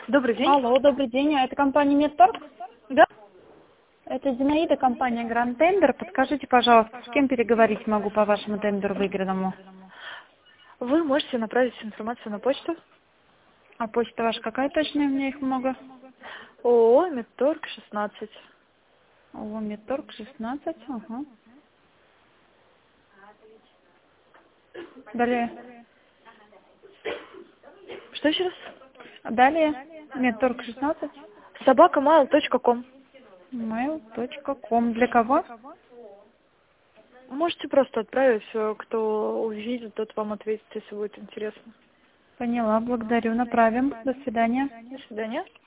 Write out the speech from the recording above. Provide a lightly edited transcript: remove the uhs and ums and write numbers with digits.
Добрый день. Алло, добрый день. А это компания Медторг? Да? Это Зинаида, компания Гранд Тендер. Подскажите, пожалуйста, с кем переговорить могу по вашему тендеру выигранному? Вы можете направить информацию на почту. А почта ваша какая точная? У меня их много. ООО «Медторг 16». О, Медторг 16. Ага. Далее. Что еще раз? Далее. Медторг 16. @mail.com. mail.com. Для кого? Можете просто отправить, кто увидит, тот вам ответит, если будет интересно. Поняла, благодарю. Направим. До свидания. До свидания.